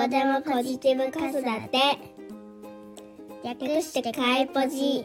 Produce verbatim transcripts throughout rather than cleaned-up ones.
こでもポジティブ子育て、略してかいポジ。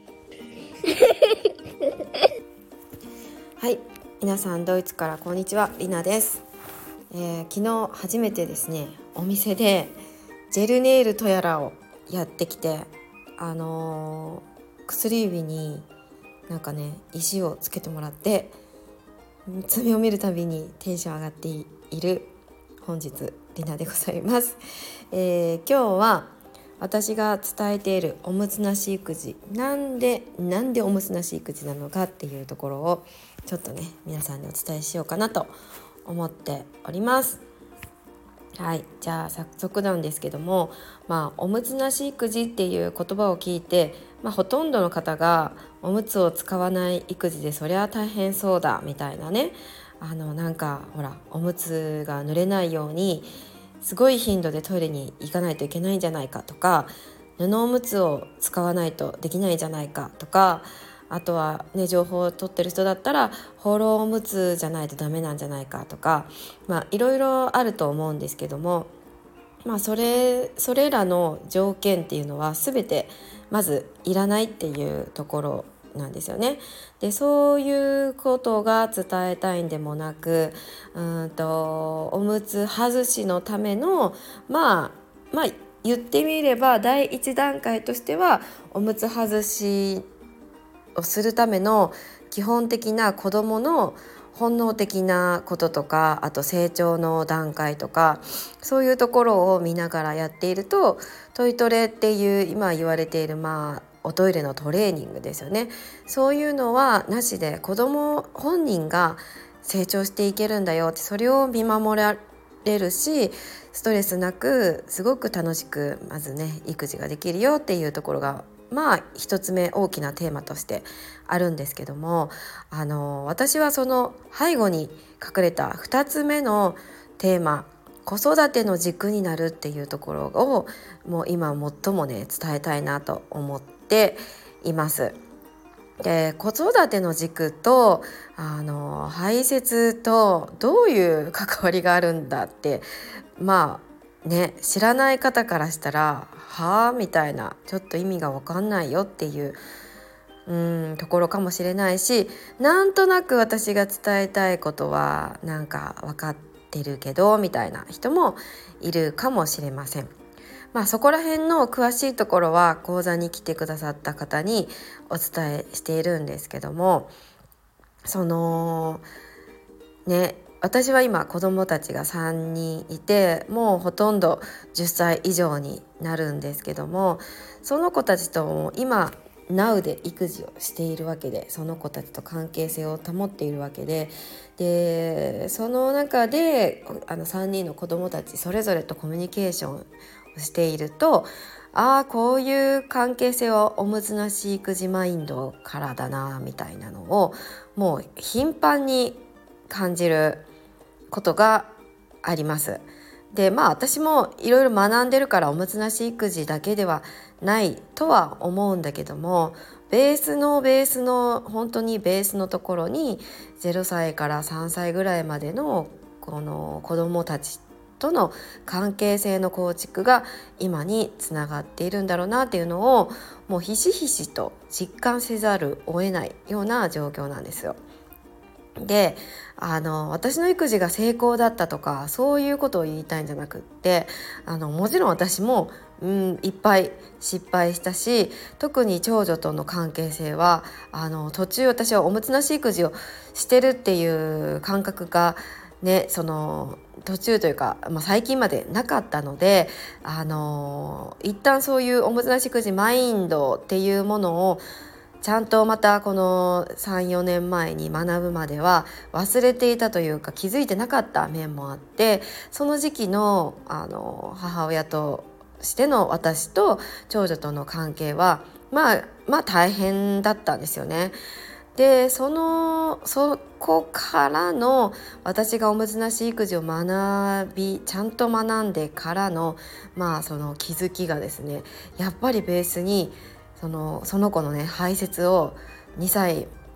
はい、皆さんドイツからこんにちは、りなです。えー、昨日初めてですね、お店でジェルネイルとやらをやってきて、あのー、薬指になんかね石をつけてもらって、爪を見るたびにテンション上がっている本日りなでございます。えー、今日は私が伝えているおむつなし育児、なんでなんでおむつなし育児なのかっていうところをちょっとね皆さんにお伝えしようかなと思っております。はい、じゃあ早速なんですけども、まあ、おむつなし育児っていう言葉を聞いて、まあ、ほとんどの方がおむつを使わない育児でそりゃ大変そうだみたいなね、あのなんかほらおむつが濡れないようにすごい頻度でトイレに行かないといけないんじゃないかとか、布おむつを使わないとできないんじゃないかとか、あとはね情報を取ってる人だったら放浪おむつじゃないとダメなんじゃないかとか、まあいろいろあると思うんですけども、まあそれそれらの条件っていうのは全てまずいらないっていうところなんですよね。でそういうことが伝えたいんでもなく、うんとおむつ外しのためのまあまあ言ってみれば第一段階としてはおむつ外しをするための基本的な子どもの本能的なこととか、あと成長の段階とか、そういうところを見ながらやっていると、トイトレっていう今言われているまあおトイレのトレーニングですよね。そういうのはなしで子ども本人が成長していけるんだよって、それを見守られるし、ストレスなくすごく楽しくまずね育児ができるよっていうところがまあ一つ目大きなテーマとしてあるんですけども、あの私はその背後に隠れた二つ目のテーマ、子育ての軸になるっていうところをもう今最もね伝えたいなと思っています。で子育ての軸とあの排泄とどういう関わりがあるんだってまあね知らない方からしたらはあみたいな、ちょっと意味が分かんないよっていううんところかもしれないし、なんとなく私が伝えたいことはなんか分かってるけどみたいな人もいるかもしれません。まあそこら辺の詳しいところは講座に来てくださった方にお伝えしているんですけども、そのね私は今子供たちがさんにんいて、もうほとんどじゅっさい以上になるんですけども、その子たちとも今 Now で育児をしているわけで、その子たちと関係性を保っているわけで、でその中であのさんにんの子供たちそれぞれとコミュニケーションをしていると、ああこういう関係性はおむつなし育児マインドからだなみたいなのをもう頻繁に感じることがあります。でまあ私もいろいろ学んでるからおむつなし育児だけではないとは思うんだけども、ベースのベースの本当にベースのところにゼロさいからさんさいぐらいまでのこの子どもたちとの関係性の構築が今につながっているんだろうなっていうのをもうひしひしと実感せざるを得ないような状況なんですよ。であの私の育児が成功だったとかそういうことを言いたいんじゃなくって、あのもちろん私も、うん、いっぱい失敗したし、特に長女との関係性はあの途中私はおむつなし育児をしてるっていう感覚がねその途中というか、まあ、最近までなかったので、あの一旦そういうおむつなし育児マインドっていうものをちゃんとまたこの さん,よ 年前に学ぶまでは忘れていたというか気づいてなかった面もあって、その時期の、あの母親としての私と長女との関係はまあまあ大変だったんですよね。でそのそこからの私がおむつなし育児を学びちゃんと学んでからのまあその気づきがですね、やっぱりベースにそのその子のね排泄をにさい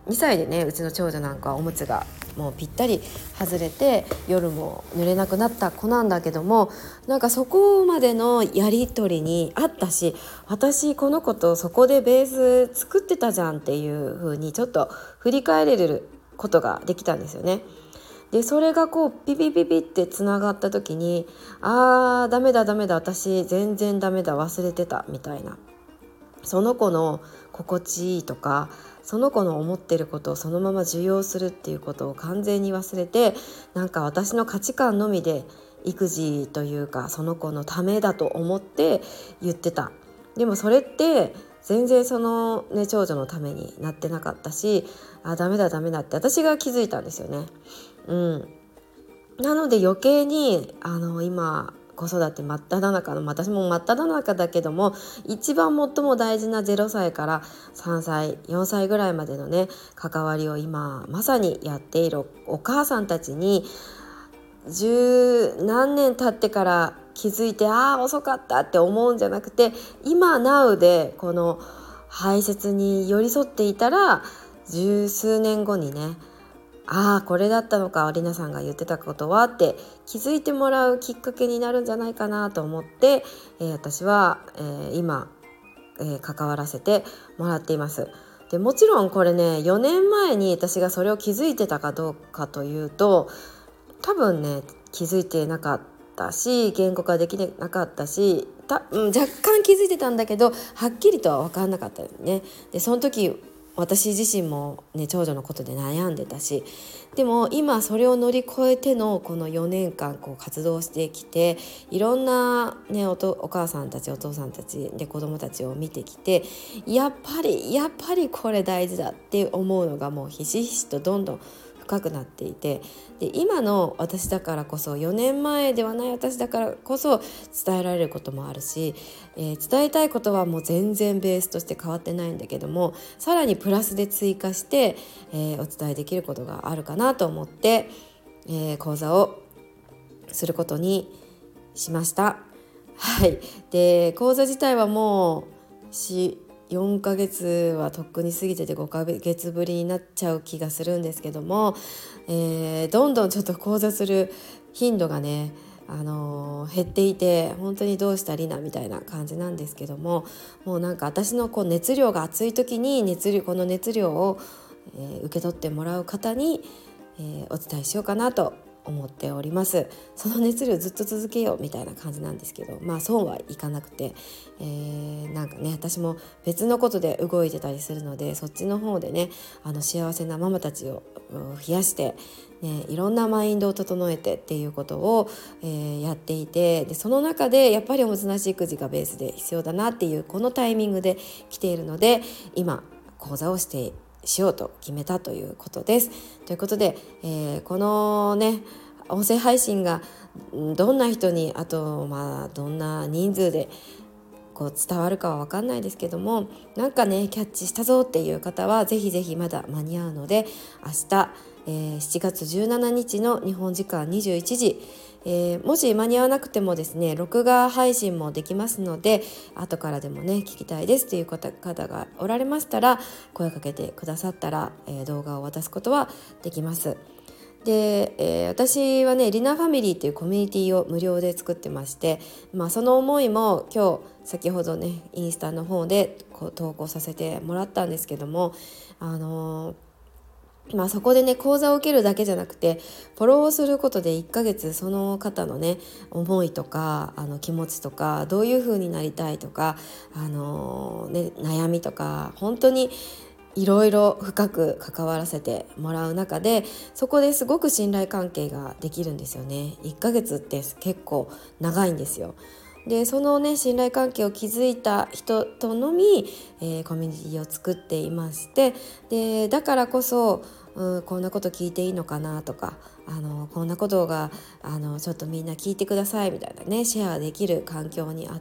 にさいでね、うちの長女なんかはおむつがもうぴったり外れて夜も濡れなくなった子なんだけども、なんかそこまでのやり取りにあったし、私この子とそこでベース作ってたじゃんっていう風にちょっと振り返れることができたんですよね。でそれがこうピピピピってつながった時に、あーダメだダメだ、私全然ダメだ、忘れてたみたいな、その子の心地いいとか、その子の思ってることをそのまま受容するっていうことを完全に忘れて、なんか私の価値観のみで育児というかその子のためだと思って言ってた。でもそれって全然その、ね、長女のためになってなかったし、あダメだダメだって私が気づいたんですよね。うん、なので余計にあの今子育て真っ只中の、私も真っ只中だけども、一番最も大事なゼロさいからさんさいよんさいぐらいまでのね関わりを今まさにやっているお母さんたちに、十何年経ってから気づいてああ遅かったって思うんじゃなくて、今 ナウ でこの排泄に寄り添っていたら十数年後にね、ああこれだったのか、りなさんが言ってたことはって気づいてもらうきっかけになるんじゃないかなと思って、えー、私は、えー、今、えー、関わらせてもらっています。でもちろんこれね、よねんまえに私がそれを気づいてたかどうかというと、多分ね気づいてなかったし、言語化できなかったし、た、うん、若干気づいてたんだけどはっきりとは分からなかったですね。でその時私自身も、ね、長女のことで悩んでたし、でも今それを乗り越えてのこのよねんかんこう活動してきて、いろんな、ね、おとお母さんたちお父さんたちで子供たちを見てきて、やっぱりやっぱりこれ大事だって思うのがもうひしひしとどんどん深くなっていて、で今の私だからこそ、よねんまえではない私だからこそ伝えられることもあるし、えー、伝えたいことはもう全然ベースとして変わってないんだけども、さらにプラスで追加して、えー、お伝えできることがあるかなと思って、えー、講座をすることにしました。はい、で講座自体はもうしよんかげつはとっくに過ぎててごかげつぶりになっちゃう気がするんですけども、えー、どんどんちょっと講座する頻度がね、あのー、減っていて、本当にどうしたりなみたいな感じなんですけども、もうなんか私のこう熱量が熱い時に熱量この熱量を、えー、受け取ってもらう方に、えー、お伝えしようかなと思っております。その熱量ずっと続けようみたいな感じなんですけど、まあそうはいかなくて、えー、なんかね私も別のことで動いてたりするので、そっちの方でねあの幸せなママたちを増やして、ね、いろんなマインドを整えてっていうことを、えー、やっていて、でその中でやっぱりおもてなし育児がベースで必要だなっていうこのタイミングで来ているので、今講座をしてしようと決めたということです。ということで、えー、このね音声配信がどんな人に、あとまあどんな人数でこう伝わるかは分かんないですけども、なんかねキャッチしたぞっていう方はぜひぜひまだ間に合うので、明日、えー、しちがつじゅうしちにちの日本時間にじゅういちじ、えー、もし間に合わなくてもですね録画配信もできますので、後からでもね聞きたいですという方がおられましたら声かけてくださったら、えー、動画を渡すことはできます。で、えー、私はねリナファミリーというコミュニティを無料で作ってまして、まあ、その思いも今日先ほどねインスタの方でこう投稿させてもらったんですけども、あのーまあ、そこでね講座を受けるだけじゃなくて、フォローをすることでいっかげつその方のね思いとかあの気持ちとか、どういう風になりたいとか、あのーね、悩みとか、本当にいろいろ深く関わらせてもらう中で、そこですごく信頼関係ができるんですよね。いっかげつって結構長いんですよ。でそのね信頼関係を築いた人とのみ、えー、コミュニティを作っていまして、でだからこそ、うん、こんなこと聞いていいのかなとか、あのこんなことがあのちょっとみんな聞いてくださいみたいなねシェアできる環境にあって、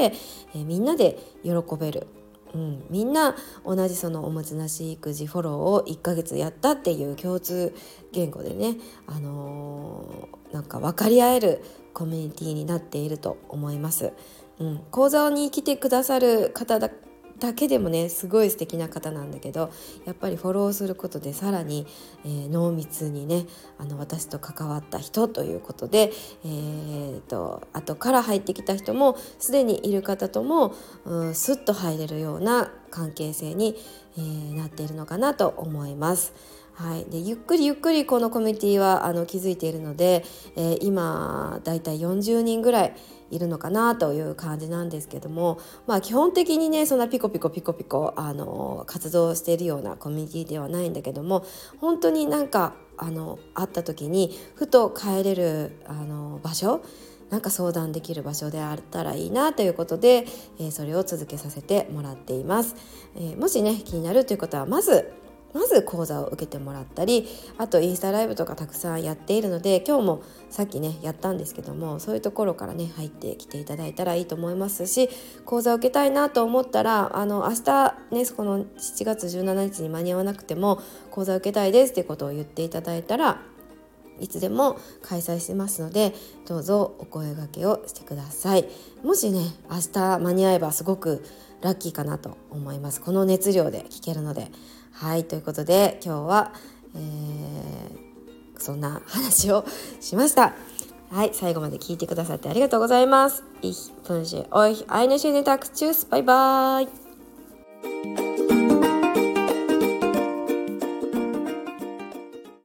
えー、みんなで喜べる、うん、みんな同じそのおもてなし育児フォローをいっかげつやったっていう共通言語でね、あのー、なんか分かり合えるコミュニティになっていると思います。うん、講座に来てくださる方だだけでもねすごい素敵な方なんだけど、やっぱりフォローすることでさらに、えー、濃密にねあの私と関わった人ということで、えー、と後から入ってきた人もすでにいる方とも、うん、スッと入れるような関係性に、えー、なっているのかなと思います。はい、でゆっくりゆっくりこのコミュニティはあの築いているので、えー、今だいたいよんじゅうにんぐらいいるのかなという感じなんですけども、まあ基本的にねそんなピコピコピコピコあの活動しているようなコミュニティではないんだけども、本当になんかあの会った時にふと帰れるあの場所、なんか相談できる場所であったらいいなということで、えー、それを続けさせてもらっています。えー、もしね気になるということはまずまず講座を受けてもらったり、あとインスタライブとかたくさんやっているので、今日もさっきねやったんですけども、そういうところからね入ってきていただいたらいいと思いますし、講座を受けたいなと思ったらあの明日ねこのしちがつじゅうしちにちに間に合わなくても講座を受けたいですってことを言っていただいたらいつでも開催してますので、どうぞお声掛けをしてください。もしね明日間に合えばすごくラッキーかなと思います。この熱量で聞けるので。はい、ということで今日は、えー、そんな話をしました。はい、最後まで聞いてくださってありがとうございます。Ich wünsche euch eine schöne Tag. Tschüss, bye bye.